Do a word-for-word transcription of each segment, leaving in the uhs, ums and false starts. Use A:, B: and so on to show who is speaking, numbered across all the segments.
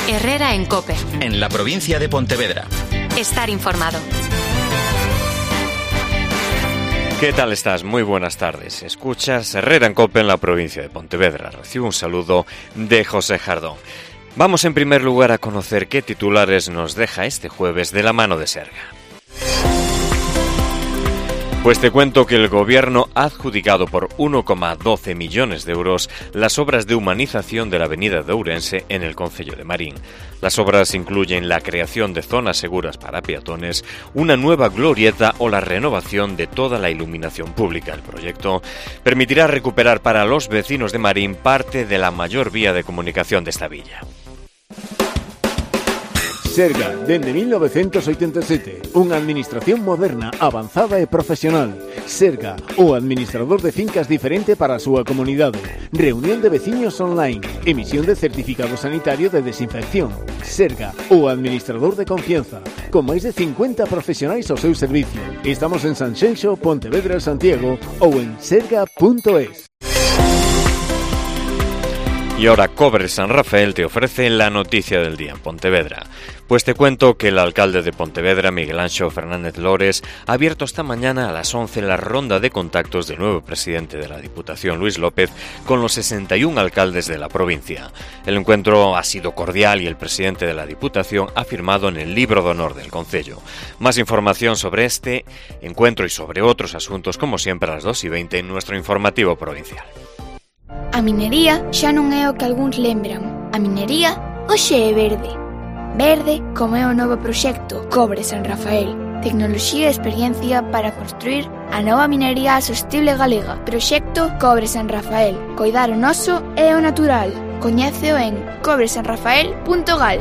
A: Herrera en COPE.
B: En la provincia de Pontevedra.
A: Estar informado.
C: ¿Qué tal estás? Muy buenas tardes. Escuchas Herrera en COPE en la provincia de Pontevedra. Recibo un saludo de José Jardón. Vamos en primer lugar a conocer qué titulares nos deja este jueves de la mano de Serga. Pues te cuento que el Gobierno ha adjudicado por uno coma doce millones de euros las obras de humanización de la avenida de Ourense en el concello de Marín. Las obras incluyen la creación de zonas seguras para peatones, una nueva glorieta o la renovación de toda la iluminación pública. El proyecto permitirá recuperar para los vecinos de Marín parte de la mayor vía de comunicación de esta villa.
D: Serga, dende mil novecientos oitenta e sete, unha administración moderna, avanzada e profesional. Serga, o administrador de fincas diferente para a súa comunidade. Reunión de veciños online. Emisión de certificado sanitario de desinfección. Serga, o administrador de confianza. Con máis de cincuenta profesionais ao seu servicio. Estamos en Sanxenxo, Pontevedra, Santiago ou en serga punto es.
C: Y ahora Cobre San Rafael te ofrece la noticia del día en Pontevedra. Pues te cuento que el alcalde de Pontevedra, Miguel Anxo Fernández Lores, ha abierto esta mañana a las once la ronda de contactos del nuevo presidente de la Diputación, Luis López, con los sesenta y un alcaldes de la provincia. El encuentro ha sido cordial y el presidente de la Diputación ha firmado en el libro de honor del concello. Más información sobre este encuentro y sobre otros asuntos, como siempre, a las dos y veinte en nuestro informativo provincial.
E: A minería xa non é o que algúns lembran. A minería hoxe é verde. Verde como é o novo proxecto Cobre San Rafael. Tecnoloxía e experiencia para construir a nova minería sostible galega. Proxecto Cobre San Rafael. Coidar o noso e o natural. Coñéceo en cobre san rafael punto gal.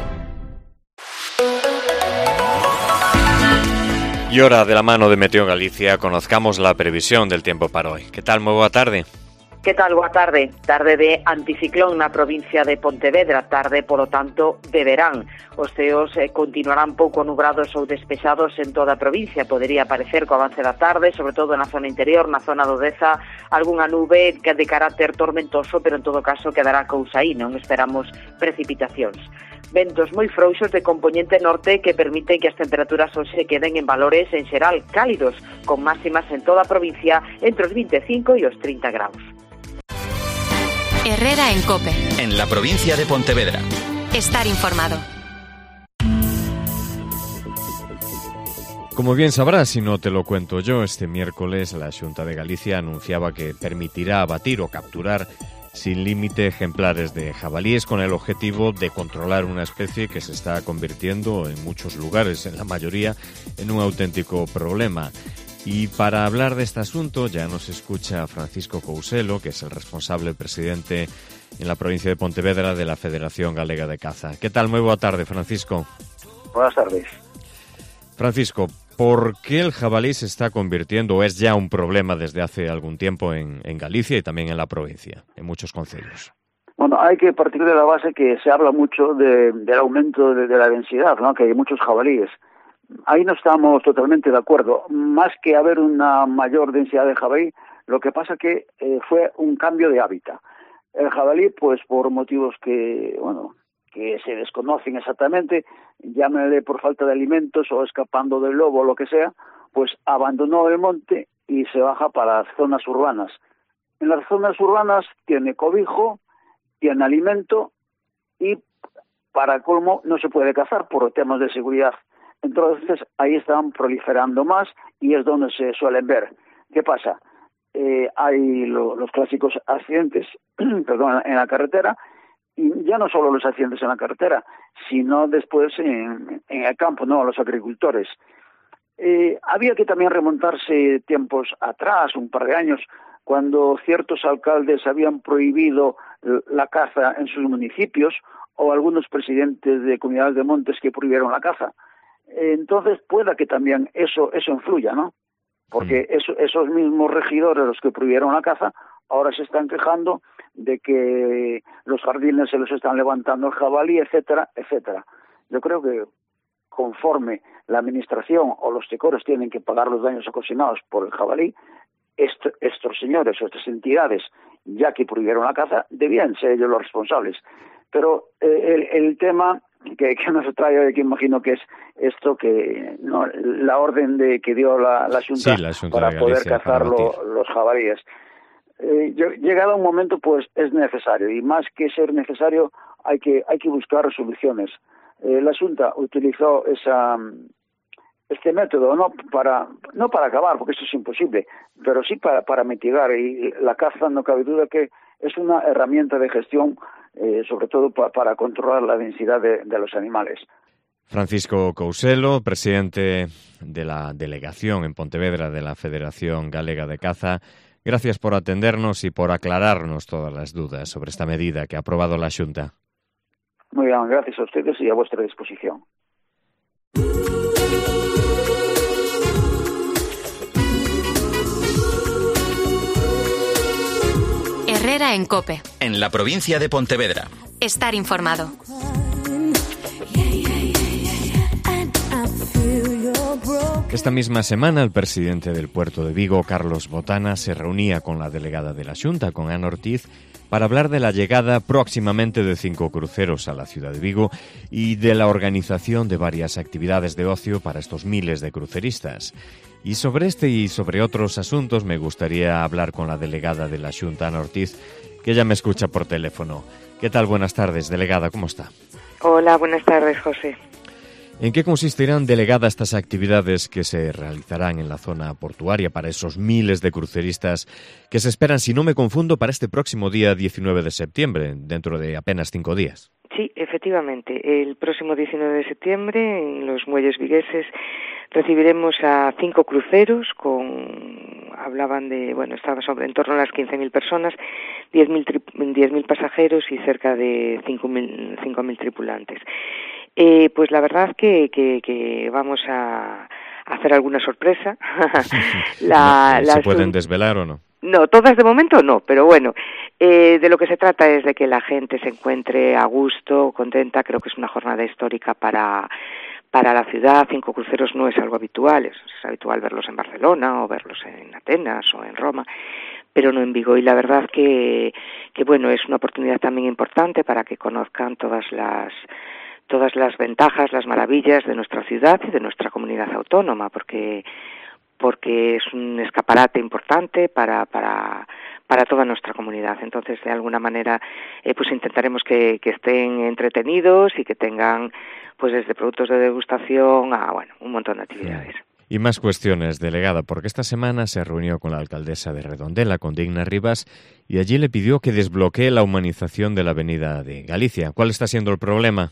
C: Y ahora, de la mano de Meteo Galicia, conozcamos la previsión del tiempo para hoy. ¿Qué tal? Moi boa tarde.
F: Que tal? Boa tarde. Tarde de anticiclón na provincia de Pontevedra, tarde, polo tanto, de verán. Os ceos eh, continuarán pouco nubrados ou despexados en toda a provincia. Podería aparecer co avance da tarde, sobre todo na zona interior, na zona do Deza, algunha nube que de carácter tormentoso, pero en todo caso quedará cousa aí, non esperamos precipitacións. Ventos moi frouxos de componente norte que permiten que as temperaturas hoxe queden en valores en xeral cálidos, con máximas en toda a provincia entre os vinte e cinco e os trinta graus.
A: Herrera en COPE.
B: En la provincia de Pontevedra.
A: Estar informado.
C: Como bien sabrás, si no te lo cuento yo, este miércoles la Xunta de Galicia anunciaba que permitirá abatir o capturar sin límite ejemplares de jabalíes con el objetivo de controlar una especie que se está convirtiendo en muchos lugares, en la mayoría, en un auténtico problema. Y para hablar de este asunto ya nos escucha Francisco Couselo, que es el responsable presidente en la provincia de Pontevedra de la Federación Galega de Caza. ¿Qué tal? Muy buena tarde, Francisco.
G: Buenas tardes.
C: Francisco, ¿por qué el jabalí se está convirtiendo, o es ya un problema desde hace algún tiempo en, en Galicia y también en la provincia, en muchos concellos?
G: Bueno, hay que partir de la base que se habla mucho de, del aumento de, de la densidad, ¿no? Que hay muchos jabalíes. Ahí no estamos totalmente de acuerdo. Más que haber una mayor densidad de jabalí, lo que pasa que eh, fue un cambio de hábitat. El jabalí, pues por motivos que, bueno, que se desconocen exactamente, llámele por falta de alimentos o escapando del lobo o lo que sea, pues abandonó el monte y se baja para las zonas urbanas. En las zonas urbanas tiene cobijo, tiene alimento y, para colmo, no se puede cazar por temas de seguridad. Entonces ahí están proliferando más y es donde se suelen ver. ¿Qué pasa? Eh, hay lo, los clásicos accidentes perdón, en la carretera, y ya no solo los accidentes en la carretera, sino después en, en el campo, ¿no? Los agricultores. Eh, había que también remontarse tiempos atrás, un par de años, cuando ciertos alcaldes habían prohibido la caza en sus municipios, o algunos presidentes de comunidades de montes que prohibieron la caza. Entonces pueda que también eso eso influya, ¿no? Porque eso, esos mismos regidores, los que prohibieron la caza, ahora se están quejando de que los jardines se los están levantando el jabalí, etcétera, etcétera. Yo creo que conforme la administración o los tecoros tienen que pagar los daños ocasionados por el jabalí, est estos señores o estas entidades, ya que prohibieron la caza, debían ser ellos los responsables. Pero eh, el, el tema que, que nos trae, que imagino que es esto, que no, la orden de que dio la, la Xunta,
C: sí, la Xunta
G: para
C: de
G: poder
C: Galicia,
G: cazar
C: para
G: lo, los jabalíes. Eh, yo, llegado un momento, pues es necesario, y más que ser necesario, hay que hay que buscar soluciones. Eh, la Xunta utilizó esa este método no para no para acabar, porque eso es imposible, pero sí para para mitigar, y la caza no cabe duda que es una herramienta de gestión, eh, sobre todo pa, para controlar la densidad de, de los animales.
C: Francisco Couselo, presidente de la delegación en Pontevedra de la Federación Galega de Caza, gracias por atendernos y por aclararnos todas las dudas sobre esta medida que ha aprobado la Xunta.
G: Muy bien, gracias a ustedes y a vuestra disposición.
A: Herrera en COPE.
B: En la provincia de Pontevedra.
A: Estar informado.
C: Esta misma semana, el presidente del puerto de Vigo, Carlos Botana, se reunía con la delegada de la Xunta, con Ana Ortiz, para hablar de la llegada próximamente de cinco cruceros a la ciudad de Vigo y de la organización de varias actividades de ocio para estos miles de cruceristas. Y sobre este y sobre otros asuntos me gustaría hablar con la delegada de la Xunta, Ana Ortiz, que ya me escucha por teléfono. ¿Qué tal? Buenas tardes, delegada, ¿cómo está?
H: Hola, buenas tardes, José.
C: ¿En qué consistirán, delegada, estas actividades que se realizarán en la zona portuaria para esos miles de cruceristas que se esperan, si no me confundo, para este próximo día diecinueve de septiembre, dentro de apenas cinco días?
H: Sí, efectivamente. El próximo diecinueve de septiembre, en los muelles vigueses, recibiremos a cinco cruceros con, hablaban de, bueno, estaban sobre en torno a las quince mil personas, diez mil pasajeros y cerca de cinco mil tripulantes. Eh, pues la verdad que, que, que vamos a hacer alguna sorpresa. la,
C: ¿Se
H: las,
C: pueden desvelar o no?
H: No, todas de momento no, pero bueno, eh, de lo que se trata es de que la gente se encuentre a gusto, contenta. Creo que es una jornada histórica para para la ciudad. Cinco cruceros no es algo habitual, es, es habitual verlos en Barcelona o verlos en Atenas o en Roma, pero no en Vigo. Y la verdad que, que bueno, es una oportunidad también importante para que conozcan todas las todas las ventajas, las maravillas de nuestra ciudad y de nuestra comunidad autónoma, porque porque es un escaparate importante para para para toda nuestra comunidad. Entonces, de alguna manera, eh, pues intentaremos que, que estén entretenidos y que tengan, pues desde productos de degustación a, bueno, un montón de actividades.
C: Y más cuestiones, delegada, porque esta semana se reunió con la alcaldesa de Redondela, con Digna Rivas, y allí le pidió que desbloquee la humanización de la avenida de Galicia. ¿Cuál está siendo el problema?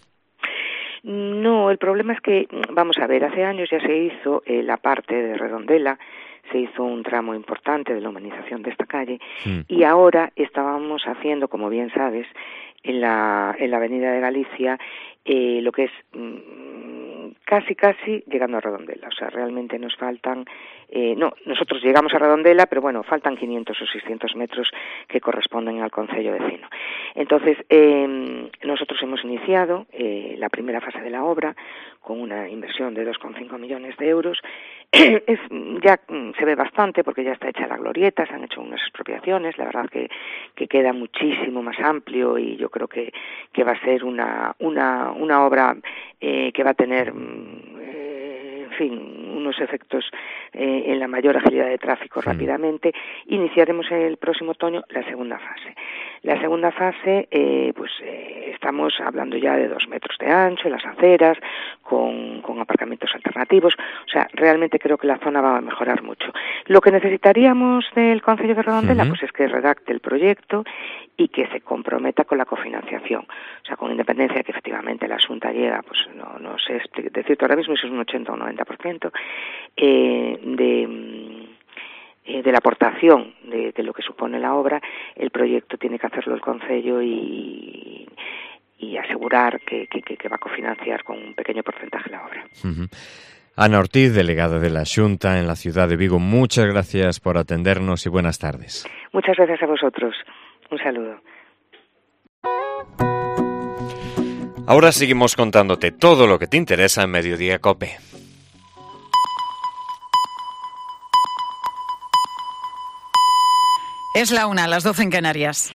H: No, el problema es que, vamos a ver, hace años ya se hizo eh, la parte de Redondela, se hizo un tramo importante de la humanización de esta calle, mm. y ahora estábamos haciendo, como bien sabes, en la, en la avenida de Galicia, eh, lo que es mmm, casi, casi llegando a Redondela. O sea, realmente nos faltan, eh, no, nosotros llegamos a Redondela, pero bueno, faltan quinientos o seiscientos metros que corresponden al concello vecino. Entonces, eh, nosotros hemos iniciado eh, la primera fase de la obra con una inversión de dos coma cinco millones de euros. Es, ya se ve bastante porque ya está hecha la glorieta, se han hecho unas expropiaciones, la verdad que, que queda muchísimo más amplio y yo creo que, que va a ser una, una, una obra eh, que va a tener, eh, en fin, unos efectos eh, en la mayor agilidad de tráfico sí. rápidamente. Iniciaremos el próximo otoño la segunda fase. La segunda fase, eh, pues eh, estamos hablando ya de dos metros de ancho, en las aceras, con, con aparcamientos alternativos. O sea, realmente creo que la zona va a mejorar mucho. Lo que necesitaríamos del Concello de Redondela, uh-huh. pues es que redacte el proyecto y que se comprometa con la cofinanciación. O sea, con independencia de que efectivamente la Xunta llega, pues no, no sé decirte ahora mismo si es un ochenta o un noventa por ciento eh, de... de la aportación de, de lo que supone la obra. El proyecto tiene que hacerlo el Concello y, y asegurar que, que, que va a cofinanciar con un pequeño porcentaje la obra.
C: Uh-huh. Ana Ortiz, delegada de la Xunta en la ciudad de Vigo, muchas gracias por atendernos y buenas tardes.
H: Muchas gracias a vosotros. Un saludo.
C: Ahora seguimos contándote todo lo que te interesa en Mediodía COPE.
I: Es la una, las doce en Canarias.